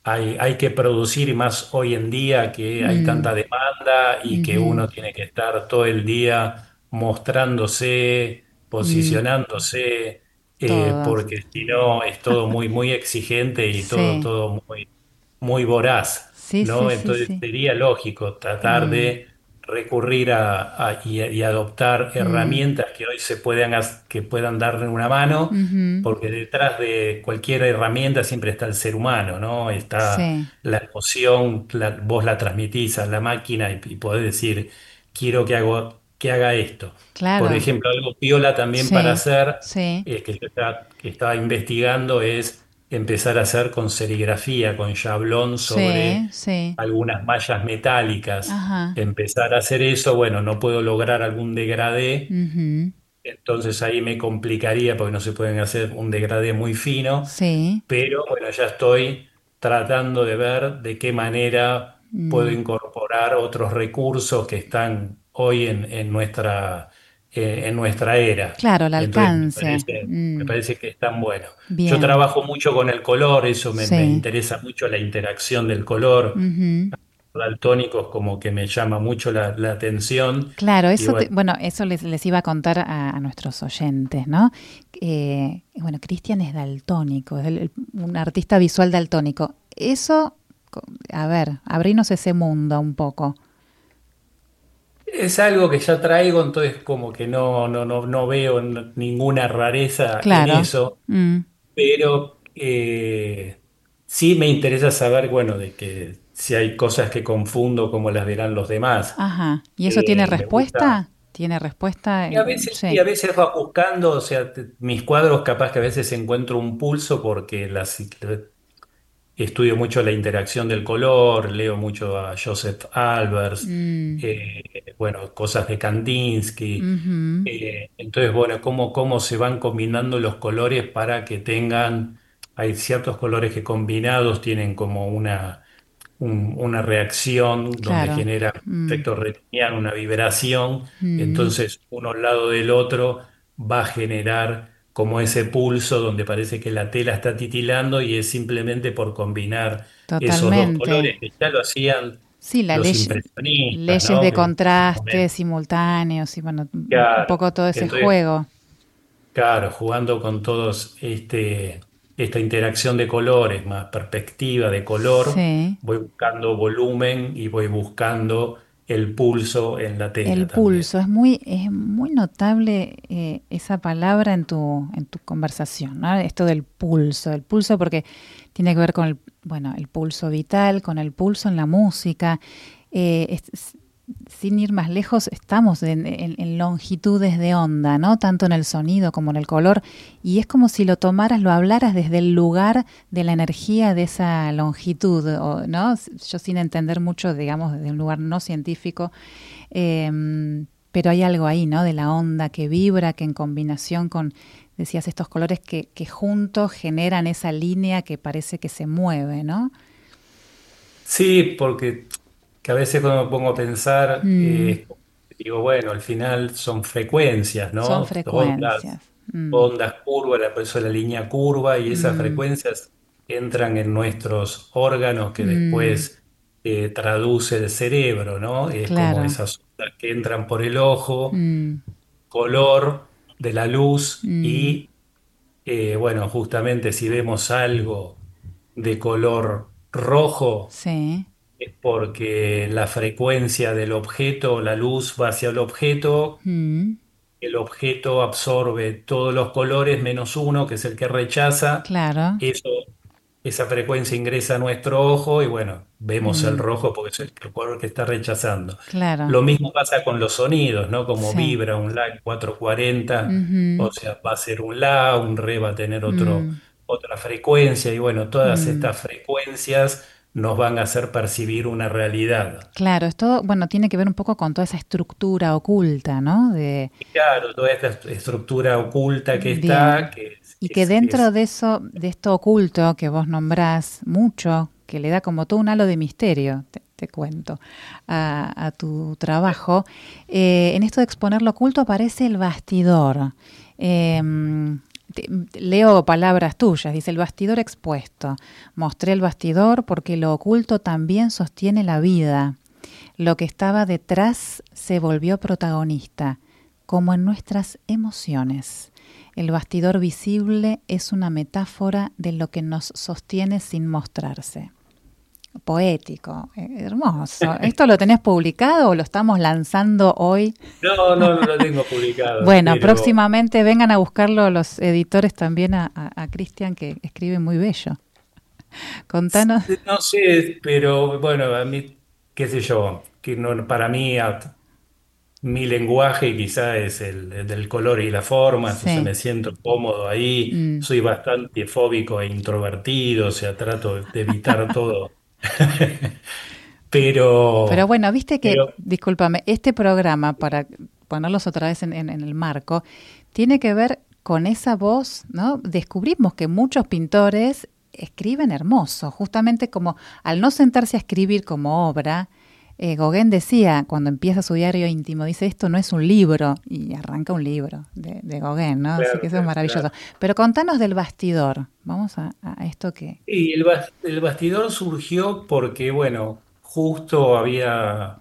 hay que producir, y más hoy en día que hay Mm, tanta demanda y que ujú, uno tiene que estar todo el día mostrándose, mm, posicionándose, todo. porque si no es todo muy, muy exigente y todo, Sí, todo muy, muy voraz, sí, sí, ¿no? sí, Entonces sí. sería lógico tratar Mm, de recurrir y adoptar mm, herramientas que hoy que puedan darle una mano, ujú, porque detrás de cualquier herramienta siempre está el ser humano, ¿no? Está sí, la emoción, vos la transmitís a la máquina y podés decir, quiero que haga esto. Por claro. ejemplo, algo piola también para Sí, hacer, sí, que estaba investigando, es empezar a hacer con serigrafía, con yablón sí, sobre sí. algunas mallas metálicas. Ajá. Empezar a hacer eso, bueno, no puedo lograr algún degradé, Ujú, entonces ahí me complicaría porque no se pueden hacer un degradé muy fino, sí. pero bueno, ya estoy tratando de ver de qué manera puedo Mm, incorporar otros recursos que están hoy en nuestra era. claro, el Entonces alcance. me parece que es tan bueno. Yo Bien. trabajo mucho con el color, eso me Sí. interesa mucho la interacción del color. Ujú. Daltónicos como que me llama mucho la atención. Claro, Y eso, bueno, bueno, eso les iba a contar a nuestros oyentes, ¿no? Bueno, Cristian es daltónico, es un artista visual daltónico. Eso, a ver, abrinos ese mundo un poco. es algo que ya traigo, entonces como que no veo ninguna rareza en Claro. eso, Mm, pero sí me interesa saber, bueno, de que si hay cosas que confundo, cómo las verán los demás. ajá. ¿Y eso tiene Me gusta. respuesta? ¿Tiene respuesta? Y Sí. a veces va buscando, o sea, mis cuadros capaz que a veces encuentro un pulso porque estudio mucho la interacción del color, leo mucho a Joseph Albers, Mm, bueno, cosas de Kandinsky. ujú, Entonces, bueno, cómo se van combinando los colores para que tengan, hay ciertos colores que combinados tienen como una reacción donde claro. genera Mm, efecto retiniano, una vibración, mm. entonces uno al lado del otro va a generar como ese pulso donde parece que la tela está titilando y es simplemente por combinar esos dos Totalmente. colores que ya lo hacían Sí, los impresionistas, leyes ¿no? de Que en su contraste momento, simultáneos y bueno, un claro, poco todo ese entonces, juego. claro, jugando con todos esta interacción de colores, más perspectiva de color, Sí, voy buscando volumen y voy buscando el pulso en la tela el también. pulso, es muy notable esa palabra en tu conversación, ¿no? Esto del pulso, el pulso porque tiene que ver con bueno, el pulso vital, con el pulso en la música. Sin ir más lejos, estamos en longitudes de onda, ¿no? Tanto en el sonido como en el color, y es como si lo tomaras, lo hablaras desde el lugar de la energía de esa longitud, ¿no? Yo sin entender mucho, digamos, desde un lugar no científico, pero hay algo ahí, ¿no? De la onda que vibra, que en combinación con, decías, estos colores que juntos generan esa línea que parece que se mueve, ¿no? Sí, porque que a veces cuando me pongo a pensar, Mm, digo, bueno, al final son frecuencias, son ¿no? frecuencias. Mm, Ondas curvas, por eso la línea curva, y esas mm, frecuencias entran en nuestros órganos que mm, después traduce el cerebro, ¿no? Es como claro. esas ondas que entran por el ojo, Mm, color de la luz mm, y, bueno, justamente si vemos algo de color rojo, sí. es porque la frecuencia del objeto, la luz va hacia el objeto, Mm, el objeto absorbe todos los colores menos uno, que es el que rechaza. claro. Eso, esa frecuencia ingresa a nuestro ojo y bueno, vemos el Mm, rojo porque es el color que está rechazando. claro. Lo mismo pasa con los sonidos, ¿no? Como Sí. vibra un La en 440, Ujú, o sea, va a ser un La, un Re va a tener mm, otra frecuencia y bueno, todas mm. estas frecuencias nos van a hacer percibir una realidad. Claro, esto, bueno, tiene que ver un poco con toda esa estructura oculta, ¿no? Y claro, toda esta estructura oculta que está, Bien. Y que dentro es de eso, de esto oculto que vos nombrás mucho, que le da como todo un halo de misterio, te cuento, a tu trabajo, en esto de exponer lo oculto aparece el bastidor. leo palabras tuyas, dice: el bastidor expuesto. Mostré el bastidor porque lo oculto también sostiene la vida. Lo que estaba detrás se volvió protagonista, como en nuestras emociones. El bastidor visible es una metáfora de lo que nos sostiene sin mostrarse. Poético, hermoso. ¿Esto lo tenés publicado o lo estamos lanzando hoy? No lo tengo publicado. Bueno, pero próximamente vengan a buscarlo los editores también a Cristian, que escribe muy bello. Contanos. no sé, pero bueno, a mí, qué sé yo, que no, para mí mi lenguaje quizá es el del color y la forma, entonces Sí. me siento cómodo ahí, Mm. soy bastante fóbico e introvertido, o sea, trato de evitar todo. Pero Pero, bueno, viste que, pero discúlpame, este programa, para ponerlos otra vez en el marco, tiene que ver con esa voz, ¿no? Descubrimos que muchos pintores escriben hermoso, justamente como al no sentarse a escribir como obra. Gauguin decía, cuando empieza su diario íntimo, dice: esto no es un libro, y arranca un libro de Gauguin, ¿no? Así que claro, eso es maravilloso. claro. Pero contanos del bastidor, vamos a esto que... Y el bastidor surgió porque, bueno, justo había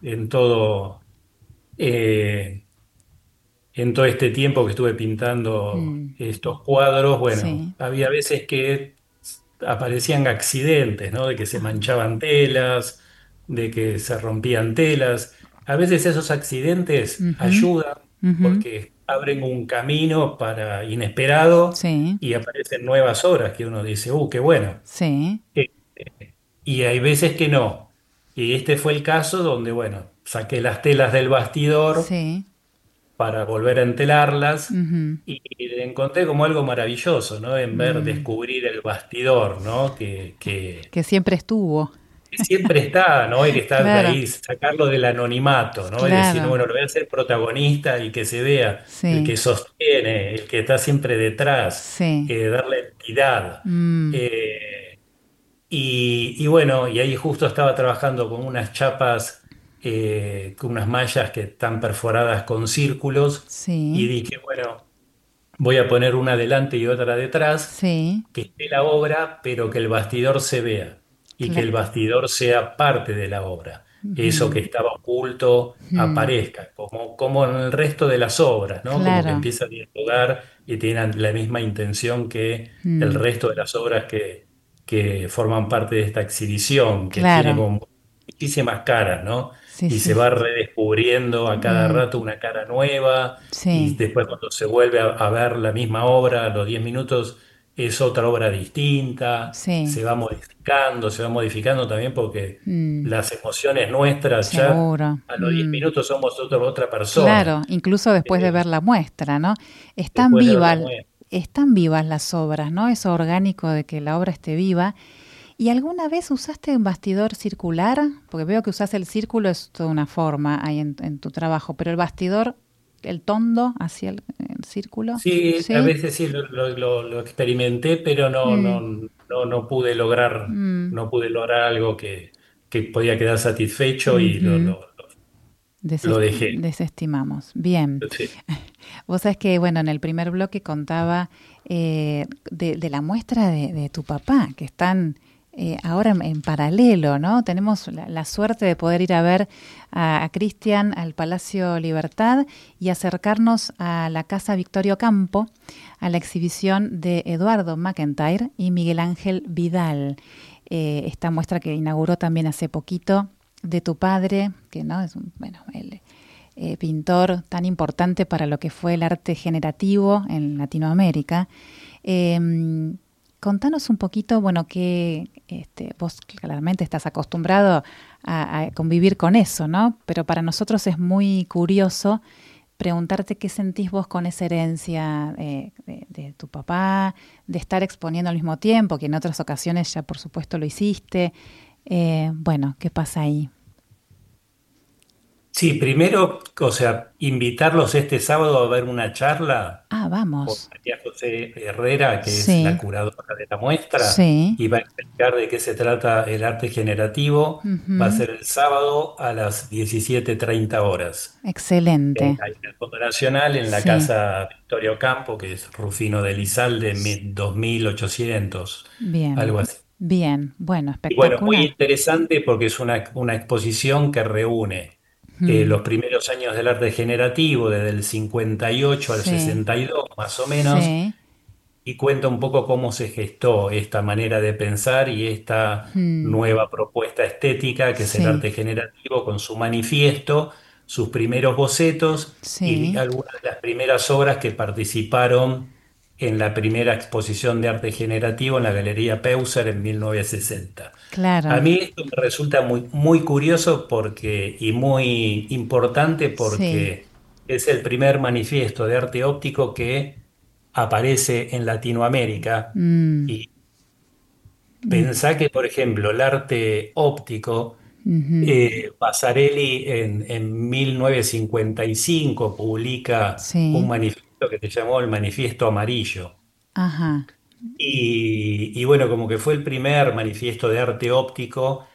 eh, en todo este tiempo que estuve pintando Mm, estos cuadros, bueno, sí, había veces que aparecían accidentes, ¿no? De que se ajá, manchaban telas, de que se rompían telas. A veces esos accidentes ujú, ayudan ujú, porque abren un camino para inesperado sí, y aparecen nuevas obras que uno dice, qué bueno. sí, Eh, Y hay veces que no. Y este fue el caso donde, bueno, saqué las telas del bastidor sí, para volver a entelarlas ujú, y le encontré como algo maravilloso, ¿no? En ver, mm, descubrir el bastidor, ¿no? Que que siempre estuvo. siempre está, ¿no? Y que está de Claro, ahí, sacarlo del anonimato, ¿no? Y decir, claro, bueno, lo voy a hacer protagonista y que se vea el sí, que sostiene, el que está siempre detrás, sí, darle entidad. mm, Eh, y bueno, y ahí justo estaba trabajando con unas chapas, con unas mallas que están perforadas con círculos, y sí, dije, bueno, voy a poner una delante y otra detrás, sí, que esté la obra, pero que el bastidor se vea, y que el bastidor sea parte de la obra. Eso que estaba oculto aparezca, como en el resto de las obras, ¿no? Como que claro, empieza a dialogar y tienen la misma intención que el mm, resto de las obras que forman parte de esta exhibición, que tiene claro, como muchísimas caras, ¿no? sí, Y se sí, va redescubriendo a cada mm, rato una cara nueva, y sí, después cuando se vuelve a ver la misma obra, a los 10 minutos es otra obra distinta, sí, se va modificando también porque mm, las emociones nuestras ya seguro, a los 10 mm. minutos somos otra persona, Claro, incluso después de ver eh, la muestra, ¿no? Están después de ver la vivas, muestra. están vivas las obras, ¿no? Eso orgánico de que la obra esté viva. ¿Y alguna vez usaste un bastidor circular? Porque veo que usás el círculo, es toda una forma ahí en tu trabajo, pero el bastidor, el tondo hacia el círculo, Sí, a ¿sí? veces sí lo experimenté, pero Mm, no pude lograr, mm, no pude lograr algo que podía quedar satisfecho y ujú. lo dejé. Desestimamos. Bien. Sí. Vos sabés que, bueno, en el primer bloque contaba de la muestra de tu papá, que están ahora en paralelo, ¿no? Tenemos la suerte de poder ir a ver a Cristian al Palacio Libertad y acercarnos a la Casa Victorio Campo, a la exhibición de Eduardo McIntyre y Miguel Ángel Vidal. Esta muestra que inauguró también hace poquito de tu padre, que no es un, bueno, el pintor tan importante para lo que fue el arte generativo en Latinoamérica. Contanos un poquito, bueno, que vos claramente estás acostumbrado a convivir con eso, ¿no? Pero para nosotros es muy curioso preguntarte qué sentís vos con esa herencia de tu papá, de estar exponiendo al mismo tiempo, que en otras ocasiones ya por supuesto lo hiciste. Bueno, ¿qué pasa ahí? Sí, primero, o sea, invitarlos este sábado a ver una charla Ah, por vamos. María José Herrera, que es la Sí, curadora de la muestra, sí. y va a explicar de qué se trata el arte generativo. Va a Ujú. ser el sábado a las 17:30 horas. Excelente. Ahí en el Fondo Nacional, en la Sí, Casa Victoria Ocampo, que es Rufino de Lizalde, s- 2800, bien, algo así. bien. Bueno, Y bueno, muy espectacular. interesante porque es una exposición que reúne Mm, los primeros años del arte generativo, desde el 58 al sí, 62 más o menos, sí. y cuenta un poco cómo se gestó esta manera de pensar y esta Mm, nueva propuesta estética que es el sí, arte generativo con su manifiesto, sus primeros bocetos y sí. algunas de las primeras obras que participaron en la primera exposición de arte generativo en la Galería Peuser en 1960. A Claro. mí esto me resulta muy curioso y muy importante Sí. porque es el primer manifiesto de arte óptico que aparece en Latinoamérica. Mm, Y mm, pensá que, por ejemplo, el arte óptico, ujú. Vasarely en 1955 publica un Sí. manifiesto que se llamó el Manifiesto Amarillo. Ajá. Y bueno, como que fue el primer manifiesto de arte óptico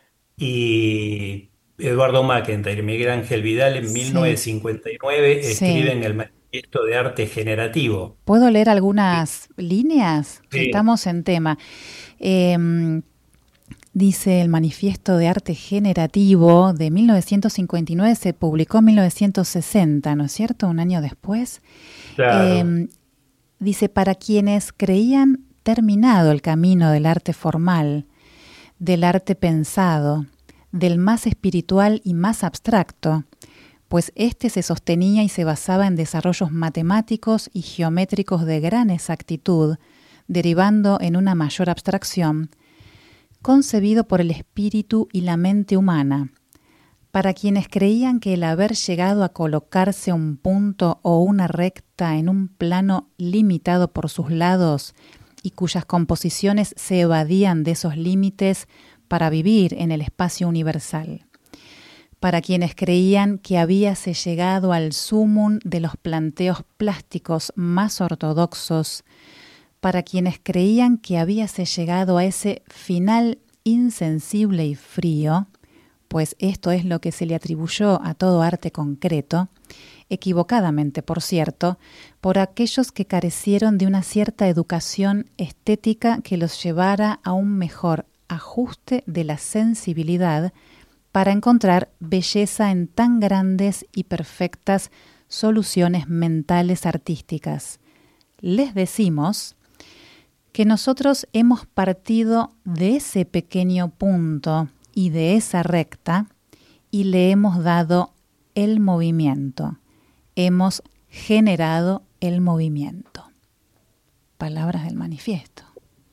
y Eduardo McIntyre y Miguel Ángel Vidal en Sí. 1959 Sí. escriben el manifiesto de arte generativo. ¿Puedo leer algunas líneas? Que Sí, estamos en tema. Em, Dice el Manifiesto de Arte Generativo de 1959, se publicó en 1960, ¿no es cierto? Un año después. claro. Eh, Dice, para quienes creían terminado el camino del arte formal, del arte pensado, del más espiritual y más abstracto, pues éste se sostenía y se basaba en desarrollos matemáticos y geométricos de gran exactitud, derivando en una mayor abstracción, concebido por el espíritu y la mente humana, para quienes creían que el haber llegado a colocarse un punto o una recta en un plano limitado por sus lados y cuyas composiciones se evadían de esos límites para vivir en el espacio universal, para quienes creían que habíase llegado al sumum de los planteos plásticos más ortodoxos, para quienes creían que habíase llegado a ese final insensible y frío, pues esto es lo que se le atribuyó a todo arte concreto, equivocadamente, por cierto, por aquellos que carecieron de una cierta educación estética que los llevara a un mejor ajuste de la sensibilidad para encontrar belleza en tan grandes y perfectas soluciones mentales artísticas. Les decimos que nosotros hemos partido de ese pequeño punto y de esa recta y le hemos dado el movimiento. Hemos generado el movimiento. Palabras del manifiesto.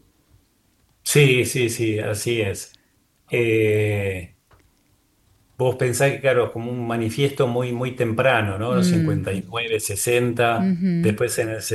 Sí, sí, sí, así es. Eh, Vos pensás que, claro, es como un manifiesto muy temprano, ¿no? Los Mm, 59, 60. ujú, Después en el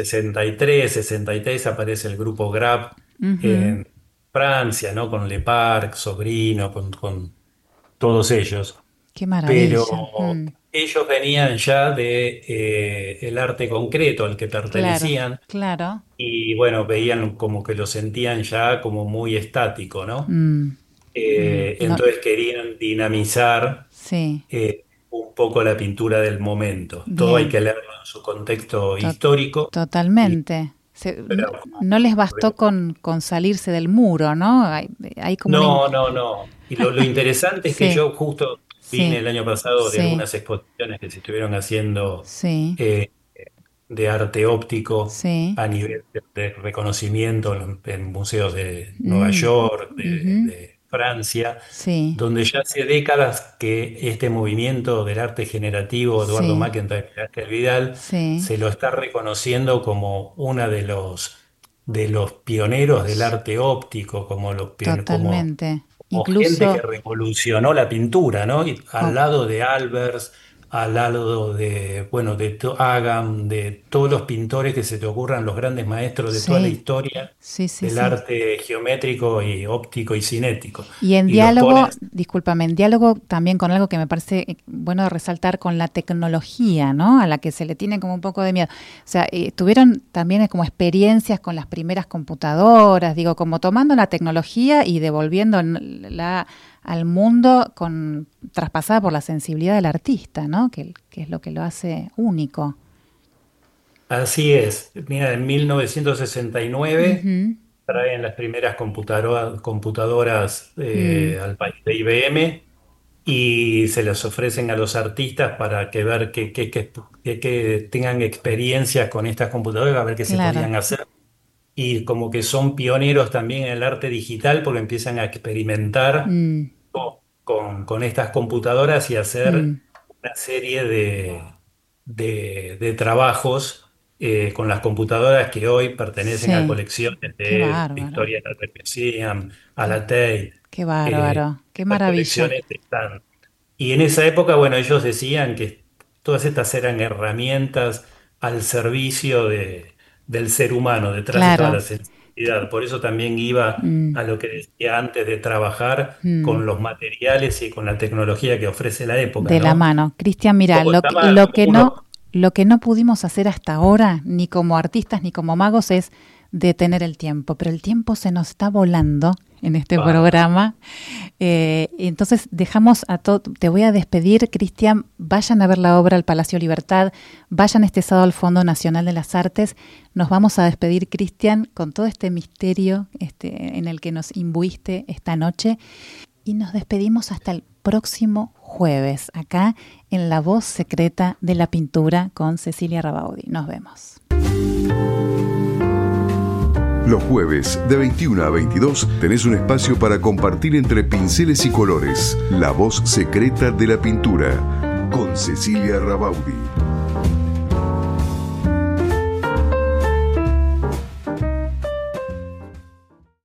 63 aparece el grupo Grab ujú. en Francia, ¿no? Con Leparc, Sobrino, con todos ellos. Qué maravilla. Pero ellos venían ya de el arte concreto al que Claro, pertenecían claro. y bueno, veían como que lo sentían ya como muy estático, ¿no? Mm, no, Entonces querían dinamizar sí, un poco la pintura del momento. Todo hay bien. que leerlo en su contexto To- histórico. Y, Totalmente. No, pero, no les bastó con salirse del muro, ¿no? Hay como una... no, no, no. Y lo interesante es que Sí, yo justo vine sí, el año pasado de sí, algunas exposiciones que se estuvieron haciendo sí, eh, de arte óptico sí. a nivel de reconocimiento en museos de Nueva Mm, York, ujú, de Francia, sí, donde ya hace décadas que este movimiento del arte generativo, Eduardo sí, McIntyre y Ángel Vidal, sí, se lo está reconociendo como uno de los pioneros del arte óptico, totalmente. como gente que Incluso, revolucionó la pintura, ¿no? Y al co- lado de Albers, al lado de, bueno, de Agam, de todos los pintores que se te ocurran, los grandes maestros de toda la Sí, historia sí, sí, del sí. arte geométrico y óptico y cinético. Y en Y los diálogo, pones, discúlpame, en diálogo también con algo que me parece bueno resaltar con la tecnología, ¿no? A la que se le tiene como un poco de miedo. O sea, tuvieron también como experiencias con las primeras computadoras, digo, como tomando la tecnología y devolviéndola al mundo traspasada por la sensibilidad del artista, ¿no? Que es lo que lo hace único. así es. Mira, en 1969 Ujú. traen las primeras computadoras Mm, al país de IBM y se las ofrecen a los artistas para que ver que tengan experiencias con estas computadoras, a ver qué se claro. podían hacer. Y como que son pioneros también en el arte digital porque empiezan a experimentar Mm, con estas computadoras y hacer mm, una serie de trabajos con las computadoras que hoy pertenecen a sí, colecciones qué de bárbaro. Victoria Art Museum, a Qué, la Tate. qué eh, bárbaro, qué Estas maravilla. colecciones están. Y en esa época, bueno, ellos decían que todas estas eran herramientas al servicio del ser humano, detrás de toda Claro. la sensibilidad. Por eso también iba Mm, a lo que decía antes de trabajar mm. con los materiales y con la tecnología que ofrece la época, De la ¿no? mano. Cristian, mira, Como lo que, estaba, lo como que no, uno, lo que no pudimos hacer hasta ahora, ni como artistas ni como magos, es detener el tiempo. Pero el tiempo se nos está volando en este bárbaro. programa. Entonces dejamos a todo. Te voy a despedir, Cristian. Vayan a ver la obra al Palacio Libertad. Vayan este sábado al Fondo Nacional de las Artes. Nos vamos a despedir, Cristian, con todo este misterio en el que nos imbuiste esta noche. Y nos despedimos hasta el próximo jueves, acá en La Voz Secreta de la Pintura con Cecilia Rabaudi. Nos vemos. Los jueves de 21 a 22 tenés un espacio para compartir entre pinceles y colores. La voz secreta de la pintura con Cecilia Rabaudi.